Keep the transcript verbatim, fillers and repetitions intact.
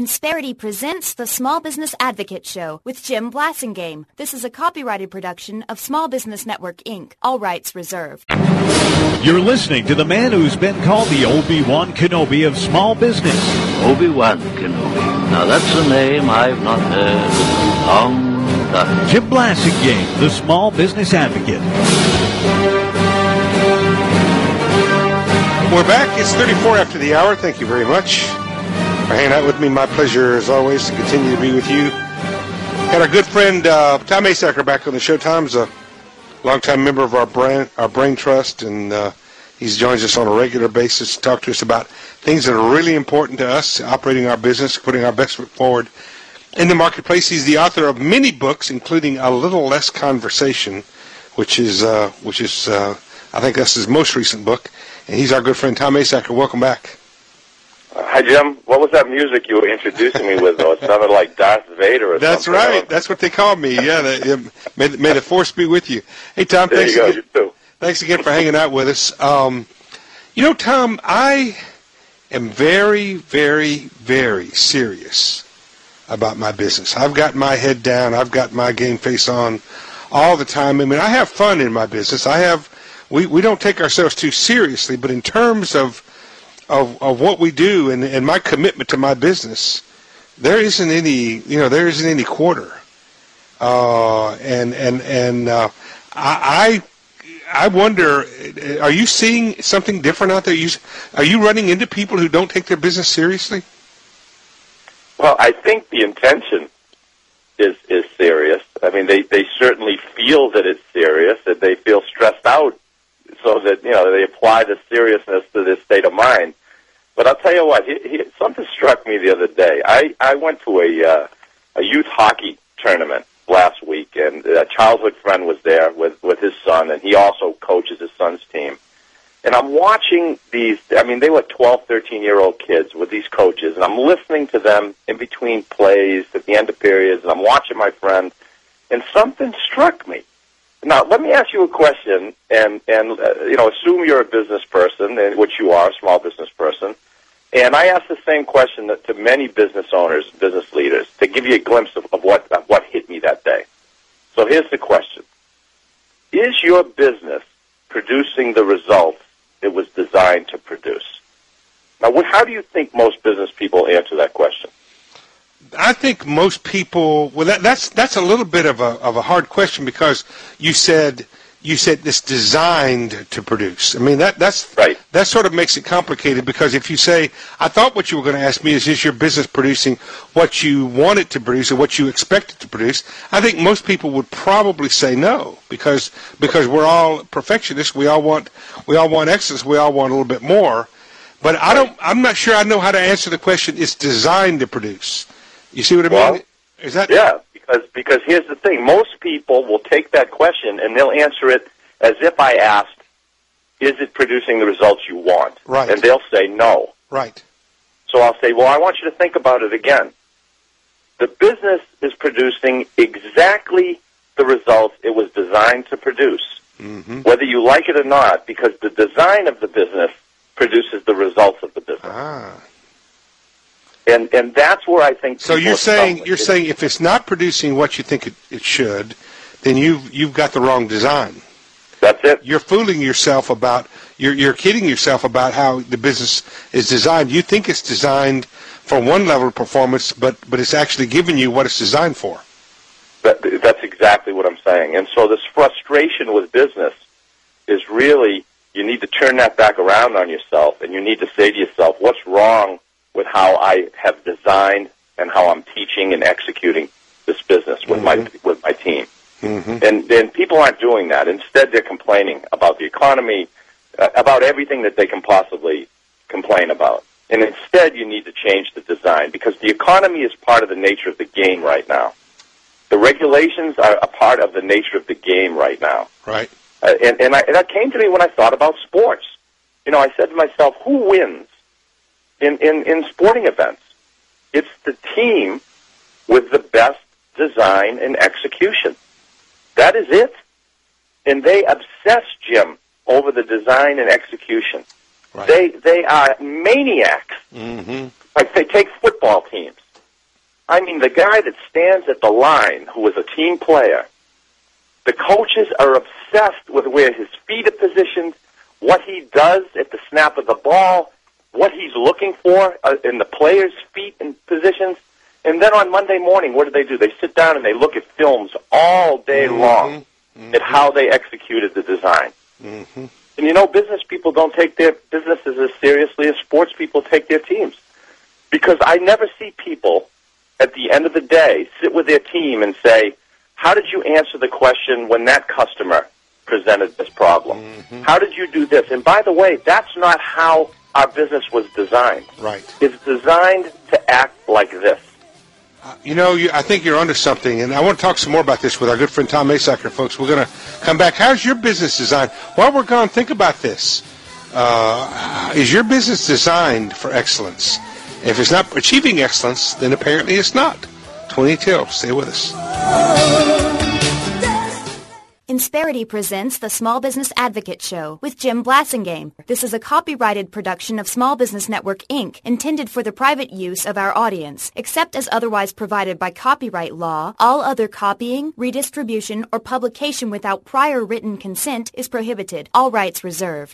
Insperity presents the Small Business Advocate Show with Jim Blasingame. This is a copyrighted production of Small Business Network, Incorporated. All rights reserved. You're listening to the man who's been called the Obi-Wan Kenobi of small business. Obi-Wan Kenobi. Now that's a name I've not heard in a long time. Jim Blasingame, the Small Business Advocate. We're back. It's thirty-four after the hour. Thank you very much for hanging out with me. My pleasure, as always, to continue to be with you. Got our good friend uh, Tom Asacker back on the show. Tom's a longtime member of our brain, our brain trust, and uh, he joins us on a regular basis to talk to us about things that are really important to us, operating our business, putting our best foot forward in the marketplace. He's the author of many books, including A Little Less Conversation, which is, uh, which is, uh, I think that's his most recent book. And he's our good friend Tom Asacker. Welcome back. Hi, Jim. What was that music you were introducing me with, though? It sounded like Darth Vader or That's something. That's right. That's what they call me. Yeah, the, may, may the force be with you. Hey, Tom, there thanks, you go. again, You too. thanks again for hanging out with us. Um, you know, Tom, I am very, very, very serious about my business. I've got my head down. I've got my game face on all the time. I mean, I have fun in my business. I have. We, we don't take ourselves too seriously, but in terms of Of, of what we do and, and my commitment to my business, there isn't any, you know, there isn't any quarter. Uh, and and and uh, I I wonder, are you seeing something different out there? Are you, are you running into people who don't take their business seriously? Well, I think the intention is is serious. I mean, they, they certainly feel that it's serious, that they feel stressed out, so that, you know, they apply the seriousness to their state of mind. But I'll tell you what, he, he, something struck me the other day. I, I went to a uh, a youth hockey tournament last week, and a childhood friend was there with, with his son, and he also coaches his son's team. And I'm watching these, I mean, they were twelve, thirteen-year-old kids with these coaches, and I'm listening to them in between plays, at the end of periods, and I'm watching my friend, and something struck me. Now, let me ask you a question, and, and uh, you know, assume you're a business person, and which you are, a small business person, and I ask the same question to, to many business owners, business leaders, to give you a glimpse of, of what of what hit me that day. So here's the question. Is your business producing the results it was designed to produce? Now, what, how do you think most business people answer that question? I think most people. Well, that, that's that's a little bit of a of a hard question, because you said you said it's designed to produce. I mean, that that's right. That sort of makes it complicated, because if you say, I thought what you were going to ask me is, is your business producing what you want it to produce or what you expect it to produce? I think most people would probably say no, because because we're all perfectionists. We all want we all want excellence. We all want a little bit more. But I don't. I'm not sure I know how to answer the question. It's designed to produce. You see what I well, mean? Is that yeah? Because because here's the thing: most people will take that question and they'll answer it as if I asked, "Is it producing the results you want?" Right. And they'll say no. Right. So I'll say, "Well, I want you to think about it again. The business is producing exactly the results it was designed to produce, mm-hmm. whether you like it or not, because the design of the business produces the results of the business." Ah. And and that's where I think. So you're saying you're saying if it's not producing what you think it, it should, then you've you've got the wrong design. That's it. You're fooling yourself about you're you're kidding yourself about how the business is designed. You think it's designed for one level of performance, but but it's actually giving you what it's designed for. That, that's exactly what I'm saying. And so this frustration with business is really, you need to turn that back around on yourself, and you need to say to yourself, what's wrong with how I have designed and how I'm teaching and executing this business with mm-hmm. my with my team. Mm-hmm. And then people aren't doing that. Instead, they're complaining about the economy, uh, about everything that they can possibly complain about. And instead, you need to change the design, because the economy is part of the nature of the game right now. The regulations are a part of the nature of the game right now. Right. Uh, and and, I, and that came to me when I thought about sports. You know, I said to myself, who wins in, in, in sporting events? It's the team with the best design and execution. That is it. And they obsess, Jim, over the design and execution. Right. They they are maniacs. Mm-hmm. Like, they take football teams. I mean, the guy that stands at the line, who is a team player, the coaches are obsessed with where his feet are positioned, what he does at the snap of the ball, what he's looking for uh, in the players' feet and positions. And then on Monday morning, what do they do? They sit down and they look at films all day mm-hmm. long mm-hmm. at how they executed the design. Mm-hmm. And you know, business people don't take their businesses as seriously as sports people take their teams. Because I never see people at the end of the day sit with their team and say, how did you answer the question when that customer presented this problem? Mm-hmm. How did you do this? And by the way, that's not how our business was designed. Right. It's designed to act like this. Uh, you know, you, I think you're onto something, and I want to talk some more about this with our good friend Tom Masaker, folks. We're going to come back. How's your business designed? While we're gone, think about this. Uh, is your business designed for excellence? If it's not achieving excellence, then apparently it's not. twenty till. Stay with us. Insperity presents the Small Business Advocate Show with Jim Blasingame. This is a copyrighted production of Small Business Network, Incorporated, intended for the private use of our audience. Except as otherwise provided by copyright law, all other copying, redistribution, or publication without prior written consent is prohibited. All rights reserved.